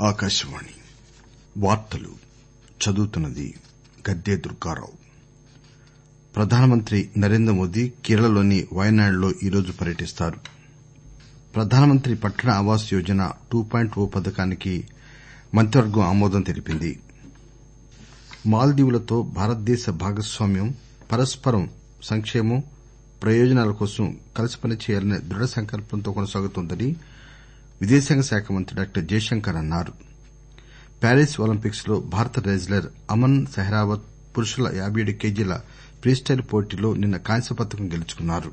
ఆకాశవాణి వార్తలు చదువుతున్నది గద్దె దుర్గారావు. ప్రధానమంత్రి నరేంద్ర మోదీ కేరళలోని వయనాడ్లో ఈరోజు పర్యటిస్తారు. ప్రధానమంత్రి పట్టణ ఆవాస్ యోజన 2.0 పథకానికి మంత్రివర్గం ఆమోదం తెలిపింది. మాల్దీవులతో భారతదేశ భాగస్వామ్యం పరస్పరం సంక్షేమం, ప్రయోజనాల కోసం కలిసి పనిచేయాలనే దృఢ సంకల్పంతో కొనసాగుతోందని విదేశాంగ శాఖ మంత్రి డాక్టర్ జయశంకర్ అన్నారు. ప్యారిస్ ఒలింపిక్స్ లో భారత రెజ్లర్ అమన్ సెహ్రావత్ పురుషుల 57 కేజీల ఫ్రీస్టైల్ పోటీలో నిన్న కాంస్య పతకం గెలుచుకున్నారు.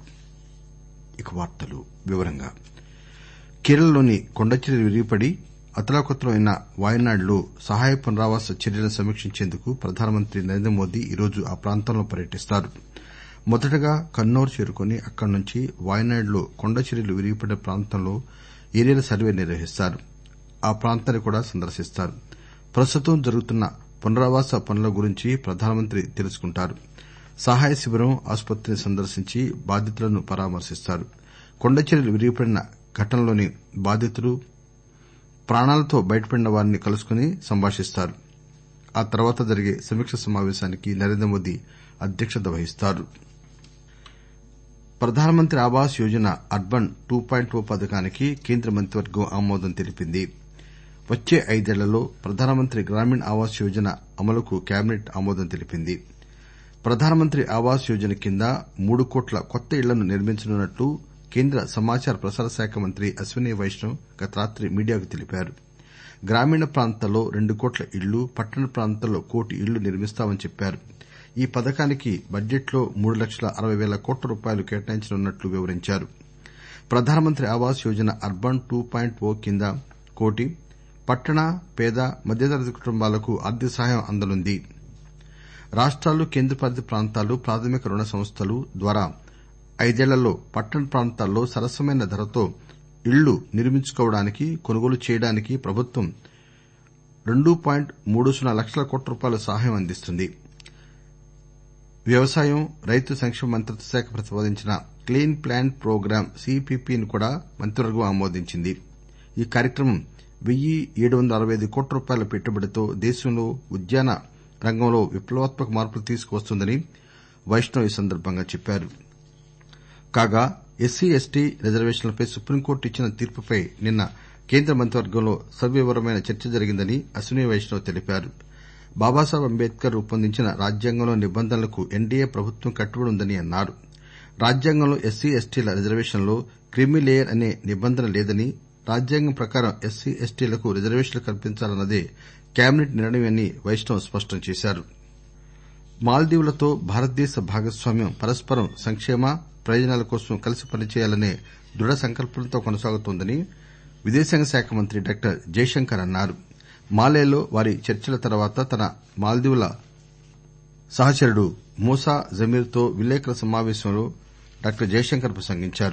కేరళలోని కొండచర్యలు విరిగిపడి అతలాకుతలమైన వయనాడ్లో సహాయ పునరావాస చర్యలను సమీక్షించేందుకు ప్రధానమంత్రి నరేంద్ర మోదీ ఈరోజు ఆ ప్రాంతంలో పర్యటిస్తారు. మొదటగా కన్నౌర్ చేరుకుని అక్కడి నుంచి వయనాడ్లో కొండచర్యలు విరిగిపడిన ప్రాంతంలో ఏరియల్ సర్వే నిర్వహిస్తారు. ఆ ప్రాంతాన్ని కూడా సందర్శిస్తారు. ప్రస్తుతం జరుగుతున్న పునరావాస పనుల గురించి ప్రధానమంత్రి తెలుసుకుంటారు. సహాయ శిబిరం, ఆసుపత్రిని సందర్శించి బాధితులను పరామర్శిస్తారు. కొండచర్యలు విరిగిపడిన ఘటనలోని బాధితులు, ప్రాణాలతో బయటపడిన వారిని కలుసుకుని సంభాషిస్తారు. ఆ తర్వాత జరిగే సమీక్ష సమావేశానికి నరేంద్ర మోదీ అధ్యక్షత వహిస్తారు. ప్రధానమంత్రి ఆవాస్ యోజన అర్బన్ 2.0 పథకానికి కేంద్ర మంత్రివర్గం ఆమోదం తెలిపింది. వచ్చే 5 ఏళ్లలో ప్రధానమంత్రి గ్రామీణ్ ఆవాస్ యోజన అమలుకు కేబినెట్ ఆమోదం తెలిపింది. ప్రధానమంత్రి ఆవాస్ యోజన కింద 3 కోట్ల కొత్త ఇళ్లను నిర్మించనున్నట్లు కేంద్ర సమాచార ప్రసార శాఖ మంత్రి అశ్విని వైష్ణవ్ గత రాత్రి మీడియాకు తెలిపారు. గ్రామీణ ప్రాంతాల్లో 2 కోట్ల ఇళ్లు, పట్టణ ప్రాంతాల్లో 1 కోటి ఇళ్లు నిర్మిస్తామని చెప్పారు. ఈ పథకానికి బడ్జెట్లో 3,60,000 కోట్ల రూపాయలు కేటాయించనున్నట్లు వివరించారు. ప్రధానమంత్రి ఆవాస్ యోజన అర్బన్ 2.0 కింద 1 కోటి పట్టణ, పేద, మధ్యతరగతి కుటుంబాలకు ఆర్థిక సహాయం అందనుంది. రాష్టాలు, కేంద్రపాలిత ప్రాంతాలు, ప్రాథమిక రుణ సంస్థలు ద్వారా 5 ఏళ్లలో పట్టణ ప్రాంతాల్లో సరసమైన ధరతో ఇళ్లు నిర్మించుకోవడానికి, కొనుగోలు చేయడానికి ప్రభుత్వం 2.30 లక్షల కోట్ల రూపాయల సహాయం అందిస్తుంది. వ్యవసాయం, రైతు సంక్షేమ మంత్రిత్వ శాఖ ప్రతిపాదించిన క్లీన్ ప్లాన్ ప్రోగ్రాం సిపిపిని కూడా మంత్రివర్గం ఆమోదించింది. ఈ కార్యక్రమం 1,765 కోట్ల రూపాయల పెట్టుబడితో దేశంలో ఉద్యాన రంగంలో విప్లవాత్మక మార్పులు తీసుకువస్తుందని వైష్ణవ్ ఈ సందర్భంగా చెప్పారు. కాగా ఎస్సీ, ఎస్టీ రిజర్వేషన్లపై సుప్రీంకోర్టు ఇచ్చిన తీర్పుపై నిన్న కేంద్ర మంత్రివర్గంలో సవివరమైన చర్చ జరిగిందని అశ్విని వైష్ణవ్ తెలిపారు. బాబాసాహెబ్ అంబేద్కర్ రూపొందించిన రాజ్యాంగంలోని నిబంధనలకు ఎన్డీఏ ప్రభుత్వం కట్టుబడి ఉందని అన్నారు. రాజ్యాంగంలో ఎస్సీ, ఎస్టీల రిజర్వేషన్లలో క్రీమీలేయర్ అనే నిబంధన లేదని, రాజ్యాంగం ప్రకారం ఎస్సీ, ఎస్టీలకు రిజర్వేషన్లు కల్పించాలన్నదే కేబినెట్ నిర్ణయమని వైష్ణవ్ స్పష్టం చేశారు. మాల్దీవులతో భారతదేశ భాగస్వామ్యం పరస్పరం సంక్షేమ, ప్రయోజనాల కోసం కలిసి పనిచేయాలనే దృఢ సంకల్పంతో కొనసాగుతోందని విదేశాంగ శాఖ మంత్రి డాక్టర్ జయశంకర్ అన్నారు. మాలేలో వారి చర్చల తర్వాత తన మాల్దీవుల సహచరుడు మూసా జమీర్ తో విలేకరుల సమావేశంలో డాక్టర్ జయశంకర్ ప్రసంగించారు.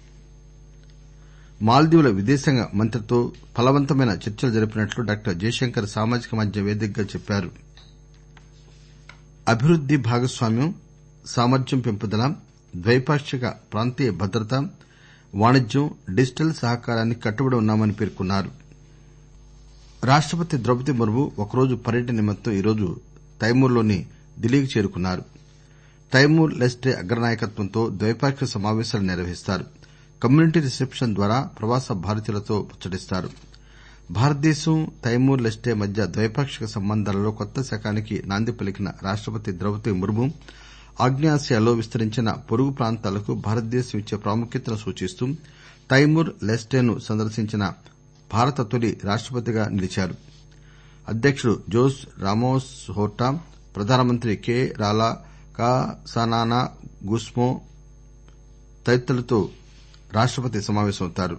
మాల్దీవుల విదేశాంగ మంత్రితో ఫలవంతమైన చర్చలు జరిపినట్లు డాక్టర్ జయశంకర్ సామాజిక మాధ్యమ వేదికగా చెప్పారు. అభివృద్ది, భాగస్వామ్యం, సామర్థ్యం పెంపుదల, ద్వైపాక్షిక ప్రాంతీయ భద్రత, వాణిజ్యం, డిజిటల్ సహకారానికి కట్టుబడి ఉన్నామని పేర్కొన్నారు. రాష్టపతి ద్రౌపది ముర్ము ఒకరోజు పర్యటన నిమిత్తం ఈరోజు తైమూర్లోని ఢిల్లీకి చేరుకున్నారు. తైమూర్ లెస్టే అగ్రనాయకత్వంతో ద్వైపాక్షిక సమావేశాలు నిర్వహిస్తారు. కమ్యూనిటీ రిసెప్షన్ ద్వారా ప్రవాస భారతీయులతో ముచ్చటిస్తారు. భారతదేశం, తైమూర్ లెస్టే మధ్య ద్వైపాక్షిక సంబంధాలలో కొత్త శకానికి నాంది పలికిన రాష్టపతి ద్రౌపది ముర్ము ఆగ్నేయాసియాలో విస్తరించిన పొరుగు ప్రాంతాలకు భారతదేశం ఇచ్చే ప్రాముఖ్యతను సూచిస్తూ తైమూర్ లెస్టేను సందర్శించిన భారత తొలి రాష్టపతిగా నిలిచారు. అధ్యకుడు జోస్ రామోస్ హోర్టా, ప్రధానమంత్రి కె రాలా కాసానానా గుస్మో తదితరులతో రాష్టపతి సమావేశమవుతారు.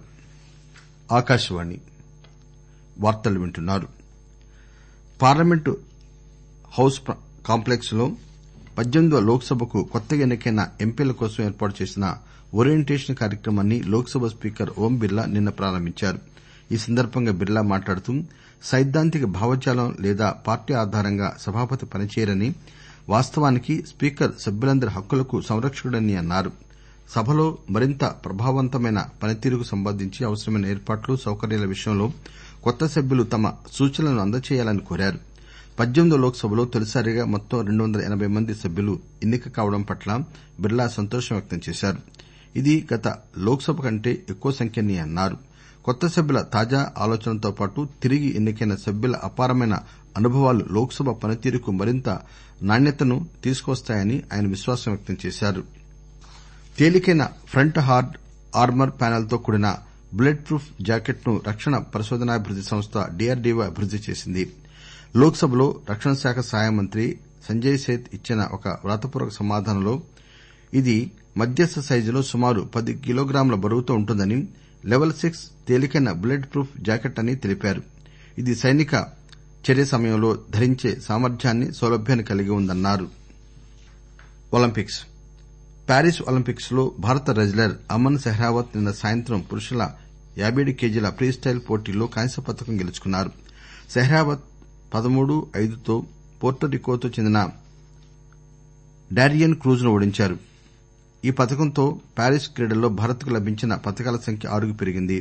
పార్లమెంటు హౌస్ కాంప్లెక్స్ లో 18వ లోక్ సభకు కొత్తగా ఎన్నికైన ఎంపీల కోసం ఏర్పాటు చేసిన ఓరియంటేషన్ కార్యక్రమాన్ని లోక్ సభ స్పీకర్ ఓం బిర్లా నిన్న ప్రారంభించారు. ఈ సందర్భంగా బిర్లా మాట్లాడుతూ సైద్ధాంతిక భావజాలం లేదా పార్టీ ఆధారంగా సభాపతి పనిచేయరని, వాస్తవానికి స్పీకర్ సభ్యులందరి హక్కులకు సంరక్షకుడని అన్నారు. సభలో మరింత ప్రభావవంతమైన పనితీరుకు సంబంధించి అవసరమైన ఏర్పాట్లు, సౌకర్యాల విషయంలో కొత్త సభ్యులు తమ సూచనలను అందజేయాలని కోరారు. 18వ లోక్సభలో తొలిసారిగా మొత్తం 280 మంది సభ్యులు ఎన్నిక కావడం పట్ల బిర్లా సంతోషం వ్యక్తం చేశారు. ఇది గత లోక్సభ కంటే ఎక్కువ సంఖ్యని అన్నారు. కొత్త సభ్యుల తాజా ఆలోచనలతో పాటు తిరిగి ఎన్నికైన సభ్యుల అపారమైన అనుభవాలు లోక్సభ పనితీరుకు మరింత నాణ్యతను తీసుకువస్తాయని ఆయన విశ్వాసం వ్యక్తం చేశారు. తేలికైన ఫ్రంట్ హార్డ్ ఆర్మర్ ప్యానెల్ తో కూడిన బుల్లెట్ ప్రూఫ్ జాకెట్ ను రక్షణ పరిశోధనాభివృద్ది సంస్థ DRDO అభివృద్ది చేసింది. లోక్సభలో రక్షణ శాఖ సహాయ మంత్రి సంజయ్ సేత్ ఇచ్చిన ఒక వ్రాతపూర్వక సమాధానంలో ఇది మధ్యస్థ సైజులో సుమారు 10 కిలోగ్రాముల బరువుతో ఉంటుందని, లెవెల్ 6 తేలికైన బుల్లెట్ ప్రూఫ్ జాకెట్ అని తెలిపారు. ఇది సైనిక చర్య సమయంలో ధరించే సామర్థ్యాన్ని, సౌలభ్యాన్ని కలిగి ఉందన్నారు. ఒలింపిక్స్ ప్యారిస్ ఒలింపిక్స్ లో భారత రెజ్లర్ అమన్ సెహ్రావత్ నిన్న సాయంత్రం పురుషుల 57 కేజీల ఫ్రీస్టైల్ పోటీల్లో కాంస్య పతకం గెలుచుకున్నారు. సెహ్రావత్ 13-5తో పోర్టోరికోతో చెందిన డారియన్ క్రూజ్ ను ఓడించారు. ఈ పతకంతో ప్యారిస్ క్రీడల్లో భారత్ కు లభించిన పతకాల సంఖ్య 6కు పెరిగింది.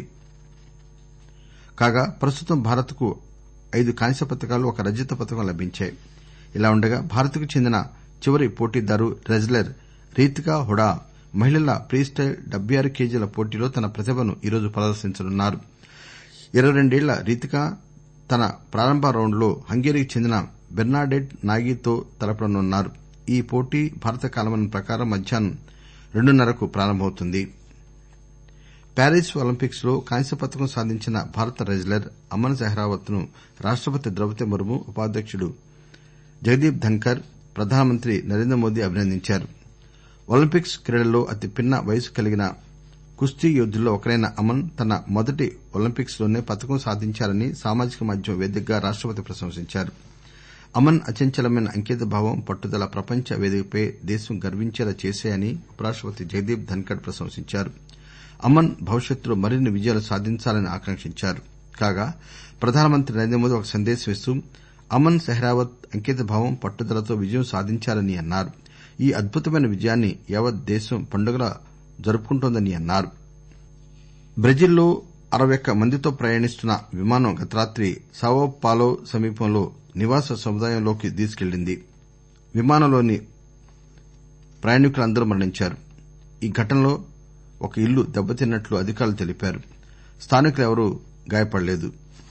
కాగా ప్రస్తుతం భారత్ కు 5 కాంస్య పతకాలు, 1 రజత పతకం లభించాయి. ఇలా ఉండగా భారత్ కు చెందిన చివరి పోటీదారు రెజ్లర్ రీతికా హుడా మహిళల ఫ్రీస్టైల్ 76 కేజీల పోటీలో తన ప్రతిభను ఈరోజు ప్రదర్శించనున్నారు. 22 ఏళ్ల రీతికా తన ప్రారంభ రౌండ్లో హంగేరీకి చెందిన బెర్నాడెట్ నాగీతో తలపడనున్నారు. ఈ పోటీ భారత కాలమానం ప్రకారం మధ్యాహ్నం 2:30కు ప్రారంభమవుతుంది. ప్యారిస్ ఒలింపిక్స్ లో కాంస్య పతకం సాధించిన భారత రెజ్లర్ అమన్ సెహ్రావత్ ను రాష్టపతి ద్రౌపది ముర్ము, ఉపాధ్యకుడు జగదీప్ ధన్కర్, ప్రధానమంత్రి నరేంద్ర మోదీ అభినందించారు. ఒలింపిక్స్ క్రీడల్లో అతి పిన్న వయసు కలిగిన కుస్తీ యోధుల్లో ఒకరైన అమన్ తన మొదటి ఒలింపిక్స్ లోనే పతకం సాధించారని సామాజిక మాధ్యమం వేదికగా రాష్టపతి ప్రశంసించారు. అమన్ అచంచలమైన అంకితభావం, పట్టుదల ప్రపంచ వేదికపై దేశం గర్వించేలా చేశాయని ఉపరాష్టపతి జగదీప్ ధన్కర్ ప్రశంసించారు. అమన్ భవిష్యత్తులో మరిన్ని విజయాలు సాధించాలని ఆకాంక్షించారు. కాగా ప్రధానమంత్రి నరేంద్ర మోదీ ఒక సందేశం ఇస్తూ అమన్ సెహ్రావత్ అంకితభావం, పట్టుదలతో విజయం సాధించారని అన్నారు. ఈ అద్భుతమైన విజయాన్ని యావత్ దేశం పండుగలా జరుపుకుంటోందని అన్నారు. బ్రెజిల్లో 61 మందితో ప్రయాణిస్తున్న విమానం గత రాత్రి సావో పాలో సమీపంలో నివాస సముదాయంలోకి దూసుకెళ్లింది. విమానంలోని ప్రయాణికులందరూ మరణించారు. ఈ ఘటనలో ఒక ఇల్లు దెబ్బతిన్నట్లు అధికారులు తెలిపారు. స్థానికులెవరూ గాయపడలేదు.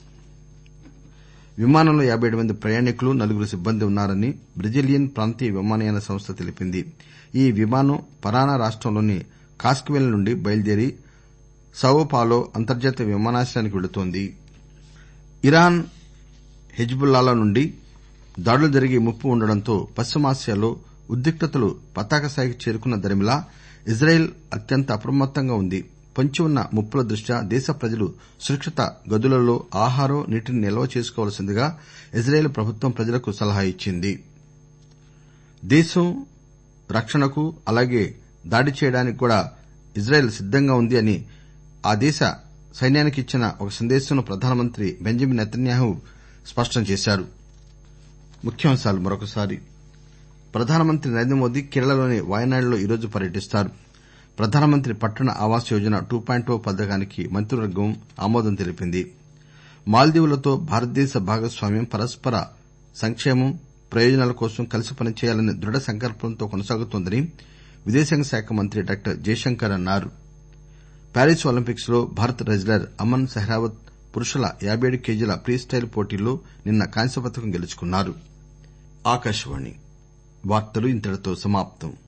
విమానంలో 57 మంది ప్రయాణికులు, 4 సిబ్బంది ఉన్నారని బ్రెజిలియన్ ప్రాంతీయ విమానయాన సంస్థ తెలిపింది. ఈ విమానం పరానా రాష్టంలోని కాస్కివెల్ నుండి బయలుదేరి సావో పాలో అంతర్జాతీయ విమానాశ్రయానికి వెళుతోంది. ఇరాన్, హెజ్బుల్లాల నుండి దాడులు జరిగే ముప్పు ఉండడంతో పశ్చిమాసియాలో ఉద్రిక్తతలు పతాకస్థాయికి చేరుకున్న దరిమిలా ఇజ్రాయెల్ అత్యంత అప్రమత్తంగా ఉంది. పొంచి ఉన్న ముప్పుల దృష్ట్యా దేశ ప్రజలు సురక్షిత గదులలో ఆహారం, నీటిని నిల్వ చేసుకోవాల్సిందిగా ఇజ్రాయెల్ ప్రభుత్వం ప్రజలకు సలహా ఇచ్చింది. దేశం రక్షణకు, అలాగే దాడి చేయడానికి కూడా ఇజ్రాయెల్ సిద్దంగా ఉంది అని ఆ దేశ సైన్యానికి ఇచ్చిన ఒక సందేశంలో ప్రధానమంత్రి బెంజమిన్ నెతన్యాహు స్పష్టం చేశారు. ప్రధానమంత్రి నరేంద్ర మోదీ కేరళలోని వాయనాడ్లో ఈరోజు పర్యటిస్తారు. ప్రధానమంత్రి పట్టణ ఆవాస్ యోజన 2.0 పథకానికి మంత్రివర్గం ఆమోదం తెలిపింది. మాల్దీవులతో భారతదేశ భాగస్వామ్యం పరస్పర సంక్షేమం, ప్రయోజనాల కోసం కలిసి పనిచేయాలనే దృఢ సంకల్పంతో కొనసాగుతోందని విదేశాంగ శాఖ మంత్రి డాక్టర్ జయశంకర్ అన్నారు. ప్యారిస్ ఒలింపిక్స్ లో భారత రెజ్లర్ అమన్ సెహ్రావత్ పురుషుల 57 కేజీల ఫ్రీస్టైల్ పోటీల్లో నిన్న కాంస్య పతకం గెలుచుకున్నారు.